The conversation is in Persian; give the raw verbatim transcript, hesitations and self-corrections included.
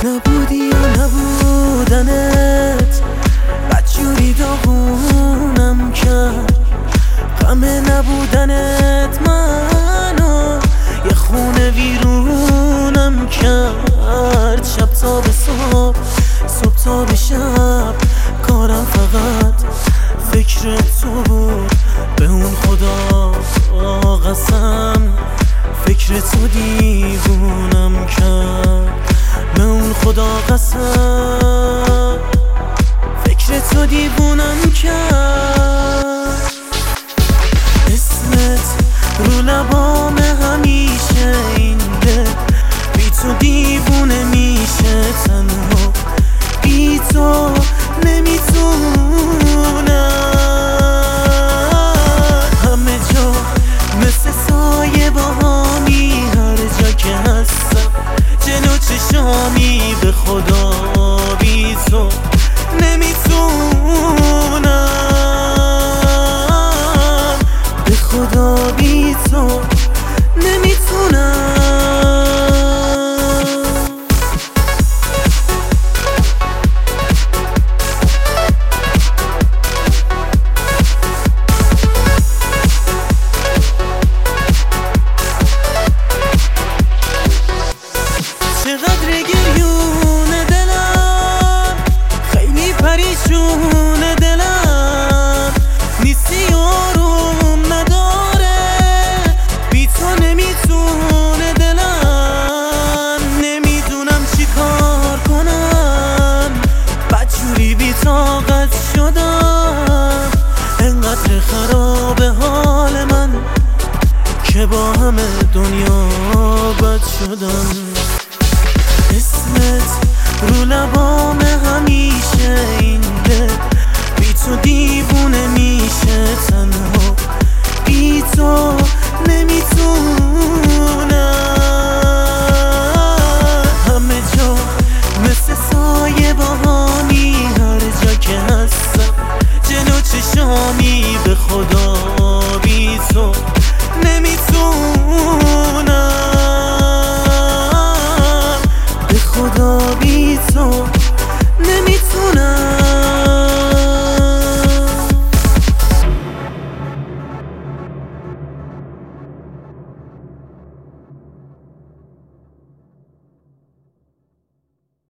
نبودی یا نبودنت بدجوری داغونم کرد. غم نبودنت منو یه خونه ویرونم کرد. شب تا به صبح، صبح تا به شب، کارم فقط فکر تو بود. به اون خدا قسم فکر تو دیوونم کرد. به اون خدا قسم فکر تو دیوونم کرد. اسمت رو لبام همیشه این دل بی تو دیوونه میشه. تنها بی تو نمیتونم. همه جا مثل سایه با همی، هر جا که هستم جلو چشامی. به خدا بی تو نمیتونم، به خدا بی تو نمیتونم. چقدر گریون دلم، خیلی پریشون دلم، نیستی آروم نداره، بی تو نمیتونه دلم. نمیدونم چی کار کنم، بدجوری بی طاقت شدم. انقدر خرابه حال من که با همه دنیا بد شدم. اسمت رو لبام همیشه این دل بی تو دیوونه میشه. تنها بی تو نمیتونم. همه جا مثل سایه با همی، هر جا که هستم جلو چشامی. به خدا بی تو نمیتونم، به خدا بی تو نمیتونم.